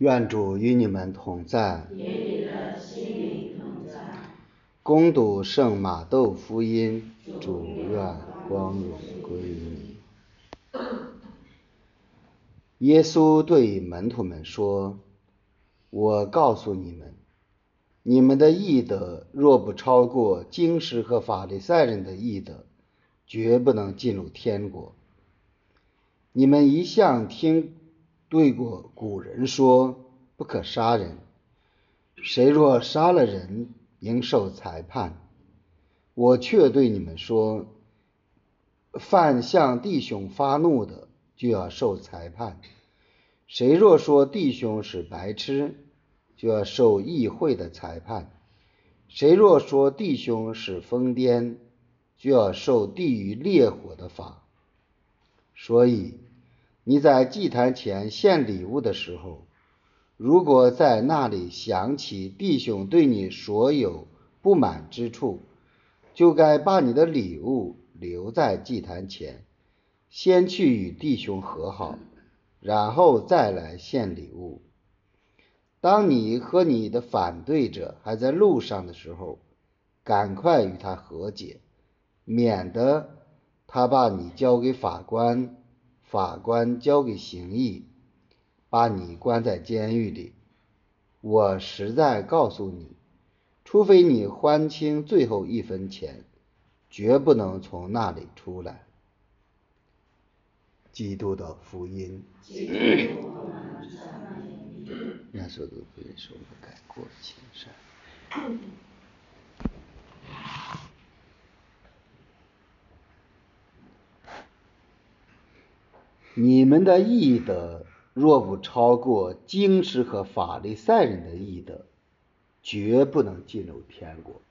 愿主与你们同在， 与你的心灵同在。 恭读圣马窦福音，主愿光荣归于你。耶稣对门徒们说：我告诉你们，你们的义德若不超过经师和法利赛人的义德，绝不能进入天国。你们一向听对过古人说，不可杀人，谁若杀了人，应受裁判。我却对你们说，凡向弟兄发怒的，就要受裁判。谁若说弟兄是白痴，就要受议会的裁判。谁若说弟兄是疯癫，就要受地狱烈火的罚。所以你在祭坛前献礼物的时候，如果在那里想起弟兄对你所有不满之处，就该把你的礼物留在祭坛前，先去与弟兄和好，然后再来献礼物。当你和你的反对者还在路上的时候，赶快与他和解，免得他把你交给法官，法官交给刑役，把你关在监狱里。我实在告诉你，除非你还清最后一分钱，绝不能从那里出来。基督的福音。那时候都不是说改过轻善。你们的义德若不超过经师和法利赛人的义德，绝不能进入天国。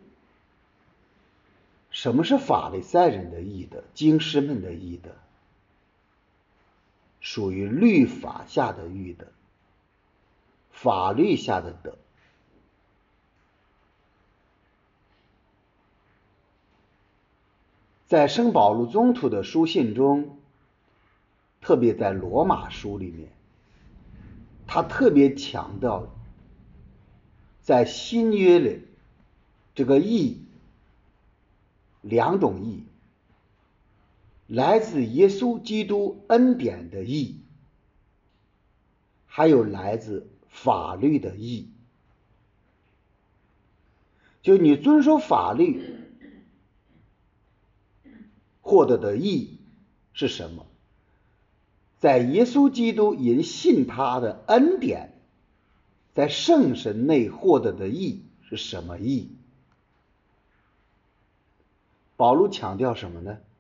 什么是法利赛人的义德？经师们的义德属于律法下的义德，法律下的德。在圣保禄宗徒的书信中，特别在罗马书里面，他特别强调在新约里这个义两种义，来自耶稣基督恩典的义，还有来自法律的义。就你遵守法律获得的义是什么？在耶稣基督因信他的恩典，在圣神内获得的义是什么义？保罗强调什么呢？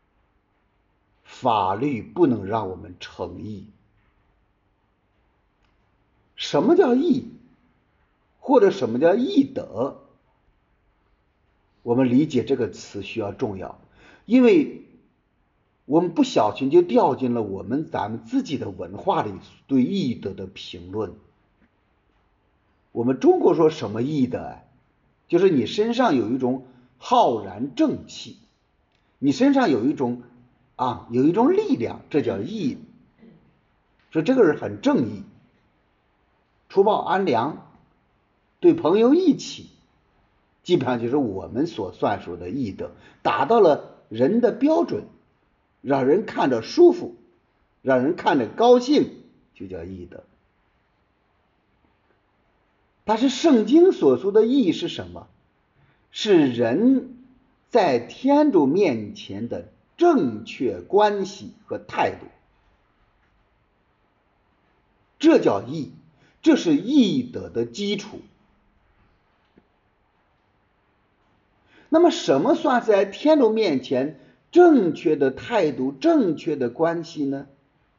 法律不能让我们成义。什么叫义？或者什么叫义德？我们理解这个词需要重要，因为我们不小心就掉进了咱们自己的文化里对义德的评论。我们中国说什么义德？就是你身上有一种浩然正气，你身上有一种力量，这叫义。说这个人很正义，除暴安良，对朋友义气，基本上就是我们所算数的义德，达到了人的标准，让人看着舒服，让人看着高兴，就叫义德。但是圣经所说的义是什么？是人在天主面前的正确关系和态度，这叫义，这是义德的基础。那么什么算是在天主面前正确的态度、正确的关系呢？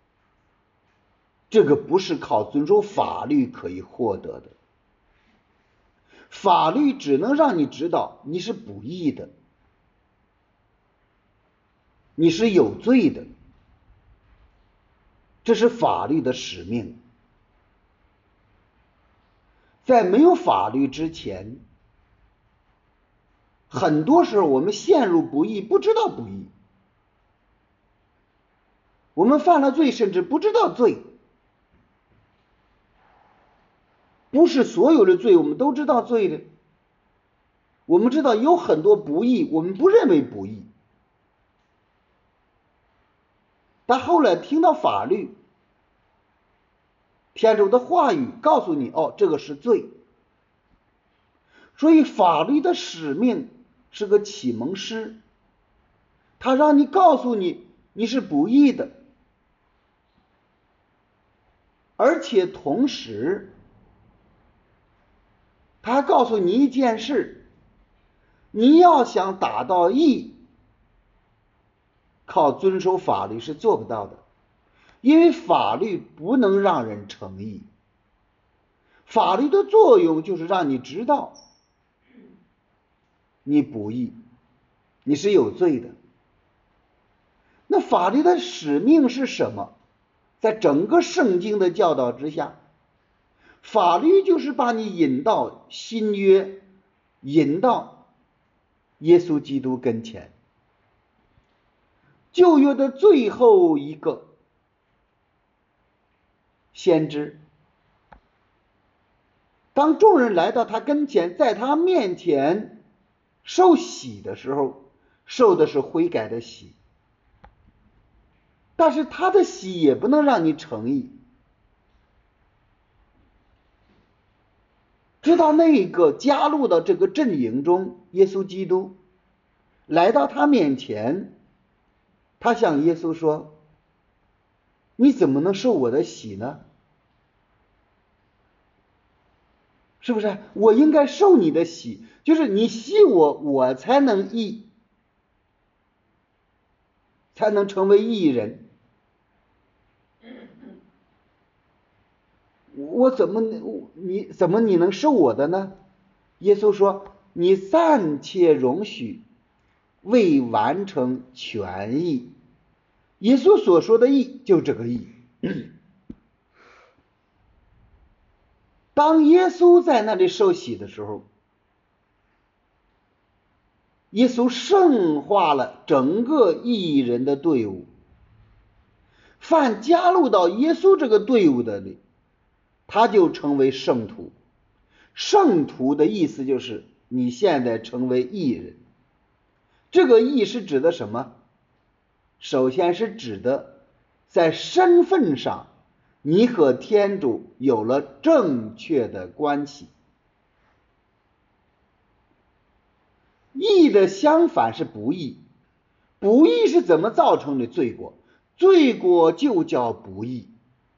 这个不是靠遵守法律可以获得的。法律只能让你知道你是不义的，你是有罪的，这是法律的使命。在没有法律之前，很多时候我们陷入不义，不知道不义，我们犯了罪甚至不知道罪。 不是所有的罪我们都知道罪的，我们知道有很多不义，我们不认为不义，但后来听到法律，天主的话语告诉你，哦，这个是罪。所以法律的使命是个启蒙师，他让你告诉你你是不义的，而且同时他还告诉你一件事，你要想达到义，靠遵守法律是做不到的，因为法律不能让人成义。法律的作用就是让你知道你不义，你是有罪的。那法律的使命是什么？在整个圣经的教导之下，法律就是把你引到新约，引到耶稣基督跟前。旧约的最后一个先知，当众人来到他跟前，在他面前受洗的时候，受的是悔改的洗，但是他的洗也不能让你成义。直到那个加入到这个阵营中，耶稣基督来到他面前，他向耶稣说，你怎么能受我的洗呢？是不是？我应该受你的洗，就是你洗我，我才能义，才能成为义人。我怎么你能受我的呢？耶稣说，你暂且容许，未完成全义。耶稣所说的义就这个义。当耶稣在那里受洗的时候，耶稣圣化了整个义人的队伍，凡加入到耶稣这个队伍的里，他就成为圣徒。圣徒的意思就是你现在成为义人。这个义是指的什么？首先是指的在身份上你和天主有了正确的关系。义的相反是不义，不义是怎么造成的罪过？罪过就叫不义。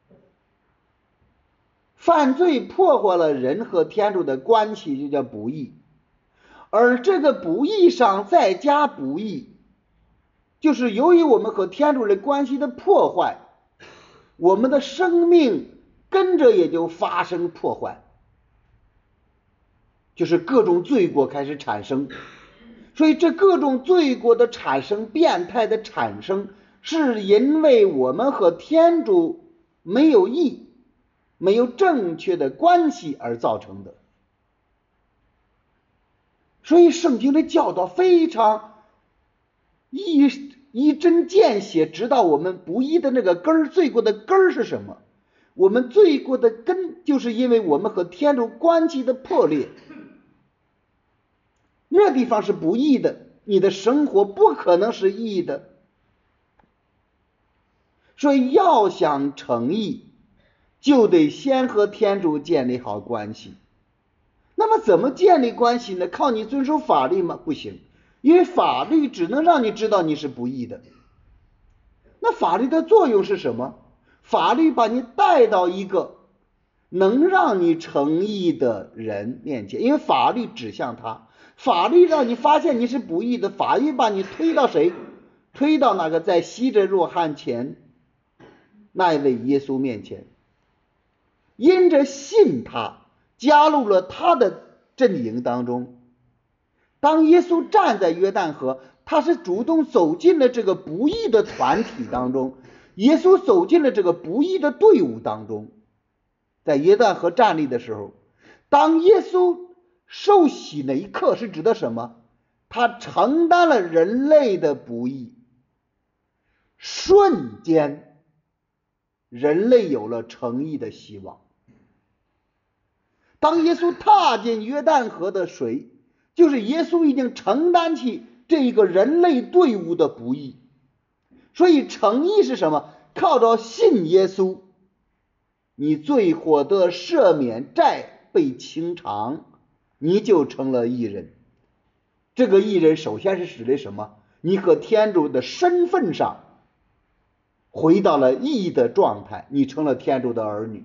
犯罪破坏了人和天主的关系，就叫不义。而这个不义上再加不义，就是由于我们和天主的关系的破坏，我们的生命跟着也就发生破坏，就是各种罪过开始产生。所以这各种罪过的产生，变态的产生，是因为我们和天主没有义，没有正确的关系而造成的。所以圣经的教导非常一针见血，知道我们不义的那个根儿，罪过的根儿是什么？我们罪过的根就是因为我们和天主关系的破裂，那地方是不义的，你的生活不可能是义的。所以要想成义，就得先和天主建立好关系。那么怎么建立关系呢？靠你遵守法律吗？不行，因为法律只能让你知道你是不义的。那法律的作用是什么？法律把你带到一个能让你成义的人面前，因为法律指向他，法律让你发现你是不义的，法律把你推到谁？推到那个在西着若翰前那一位耶稣面前，因着信他，加入了他的阵营当中。当耶稣站在约旦河，他是主动走进了这个不义的团体当中，耶稣走进了这个不义的队伍当中。在约旦河站立的时候，当耶稣受洗那一刻是指的什么？他承担了人类的不义，瞬间人类有了成义的希望。 当耶稣踏进约旦河的水，就是耶稣已经承担起这一个人类队伍的不义。所以称义是什么？靠着信耶稣，你罪获得赦免，债被清偿，你就成了义人。这个义人首先是指的什么？你和天主的身份上回到了义的状态，你成了天主的儿女，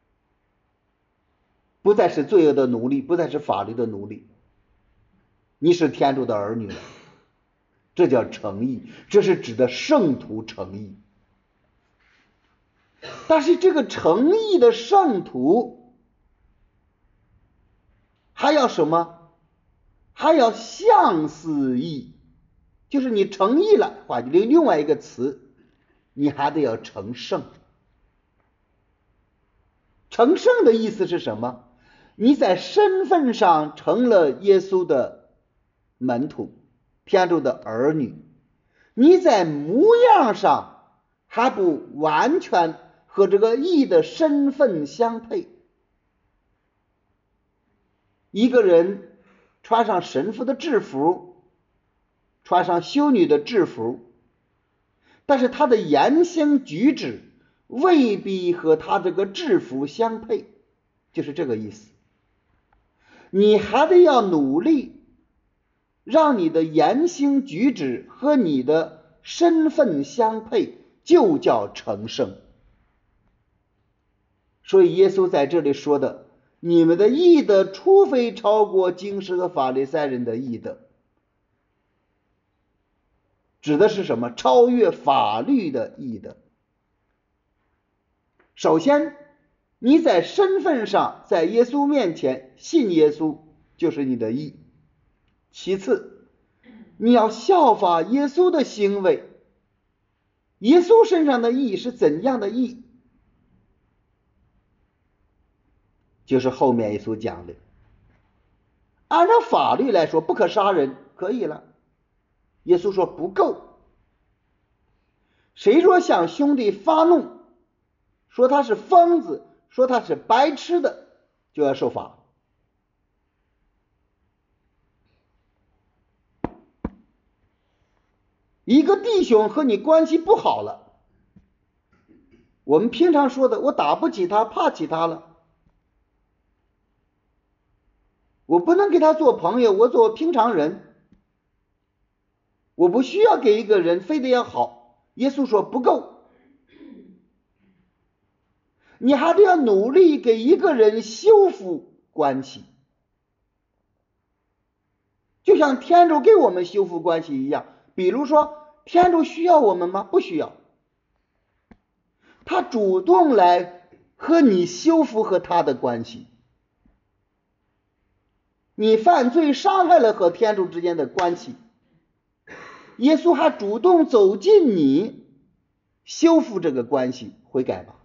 不再是罪恶的奴隶，不再是法律的奴隶，你是天主的儿女了。这叫称义，这是指的圣徒称义。但是这个称义的圣徒还要什么？还要相似义，就是你称义了，换另外一个词，你还得要成圣。成圣的意思是什么？你在身份上成了耶稣的门徒，天主的儿女，你在模样上还不完全和这个义的身份相配。一个人穿上神父的制服，穿上修女的制服，但是他的言行举止未必和他这个制服相配，就是这个意思。你还得要努力让你的言行举止和你的身份相配，就叫成圣。所以耶稣在这里说的，你们的义德除非超过经师和法利赛人的义德，指的是什么？超越法律的义德。首先，你在身份上在耶稣面前信耶稣，就是你的义。其次，你要效法耶稣的行为。耶稣身上的义是怎样的义？就是后面耶稣讲的，按照法律来说不可杀人，可以了。耶稣说不够。谁说向兄弟发怒，说他是疯子，说他是白痴的，就要受罚。一个弟兄和你关系不好了，我们平常说的我打不起他，怕起他了，我不能给他做朋友，我做平常人，我不需要给一个人非得要好。耶稣说不够，你还得要努力给一个人修复关系，就像天主给我们修复关系一样。比如说天主需要我们吗？不需要，他主动来和你修复和他的关系。你犯罪伤害了和天主之间的关系，耶稣还主动走近你，修复这个关系，悔改吧。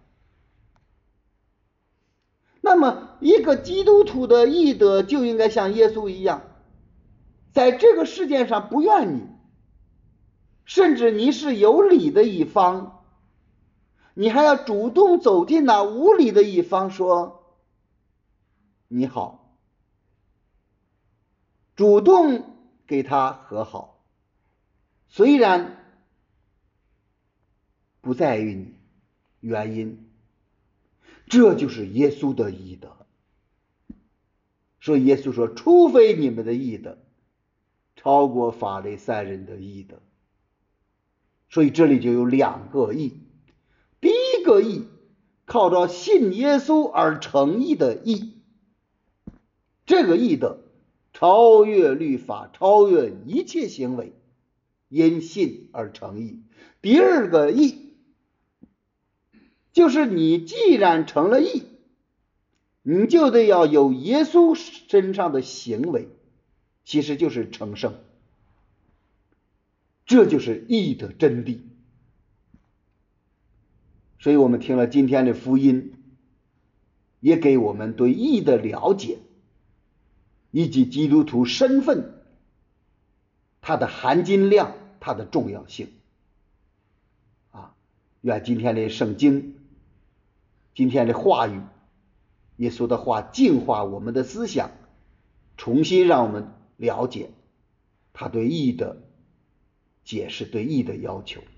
那么一个基督徒的义德就应该像耶稣一样，在这个世界上不怨你，甚至你是有理的一方，你还要主动走进那无理的一方，说你好，主动给他和好，虽然不在于你，原因，这就是耶稣的义德。所以耶稣说，除非你们的义德超过法利赛人的义德。所以这里就有两个义。第一个义，靠着信耶稣而成义的义，这个义德超越律法，超越一切行为，因信而成义。第二个义，就是你既然成了义，你就得要有耶稣身上的行为，其实就是成圣。这就是义的真谛。所以我们听了今天的福音，也给我们对义的了解，以及基督徒身份它的含金量，它的重要性。愿今天的圣经，今天的话语耶稣的话净化我们的思想，重新让我们了解他对义的解释，对义的要求。